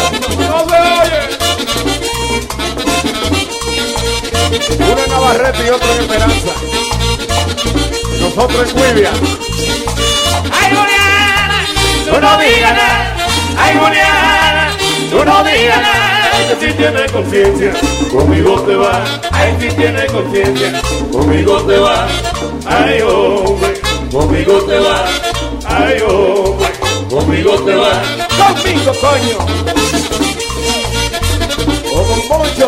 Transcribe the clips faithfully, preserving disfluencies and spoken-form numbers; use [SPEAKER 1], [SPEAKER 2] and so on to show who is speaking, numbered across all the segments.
[SPEAKER 1] No se oye. Uno en Navarrete y otro en Esperanza. Nosotros en Cuivia.
[SPEAKER 2] Ay, Juliana, tú no digas nada. Ay, Juliana, tú no digas nada.
[SPEAKER 1] Que si tienes conciencia, conmigo te va.
[SPEAKER 2] Ay, si tienes conciencia,
[SPEAKER 1] Conmigo te va. Ay, hombre, conmigo te va. Ay, hombre, conmigo te va.
[SPEAKER 2] conmigo, coño.
[SPEAKER 1] O con Poncho.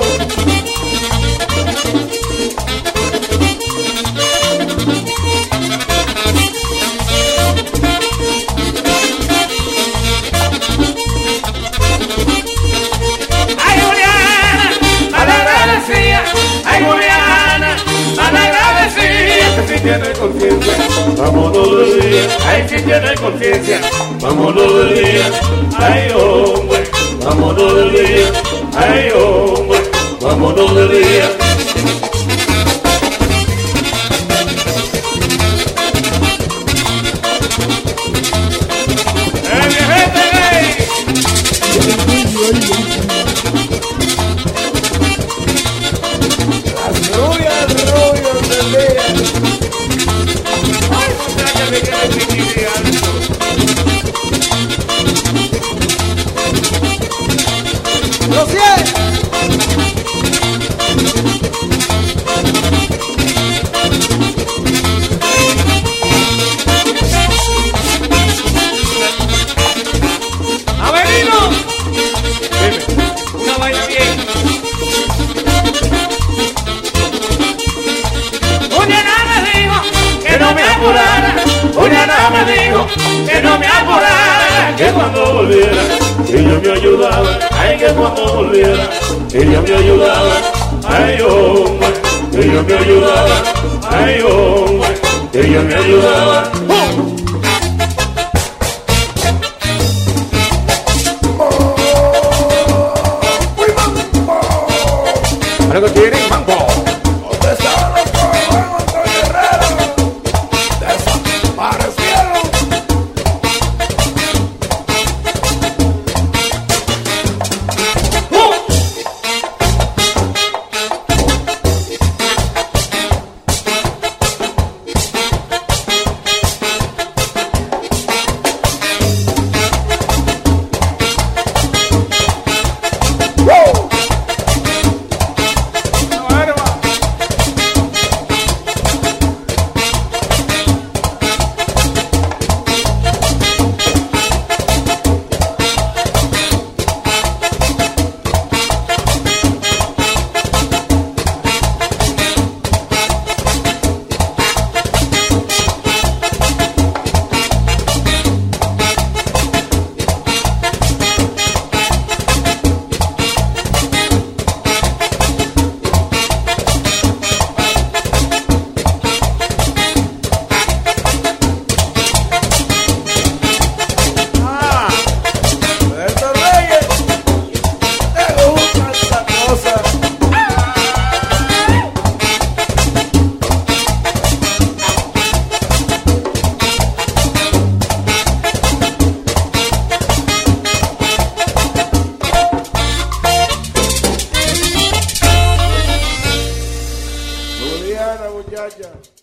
[SPEAKER 2] Ay, Juliana, malagradecida. Ay, Juliana, malagradecida.
[SPEAKER 1] Que si tienes conciencia, vámonos del día.
[SPEAKER 2] Ay, si tienes conciencia,
[SPEAKER 1] Vámonos del día. Ay, hombre, vámonos del día. Ay, hombre, vámonos del día.
[SPEAKER 2] eh, mi gente gay.
[SPEAKER 1] Las rubias, rubias del día.
[SPEAKER 2] Ay, muchacha, me queda chiquitita.
[SPEAKER 1] ¡Lo siento!
[SPEAKER 2] ¡Avelino! Una vaina bien. Juliana me dijo que no me apurara. Juliana me dijo que no me apurara.
[SPEAKER 1] Que cuando volviera, ella me ayudaba. Ay, que cuando volviera, ella me ayudaba. Ay, hombre, ella me ayudaba. Ay, hombre, ella me ayudaba. Algo tiene mango. ¿Dónde estaban los cojones, los guerreros? Desaparecieron. Juliana, muchacha.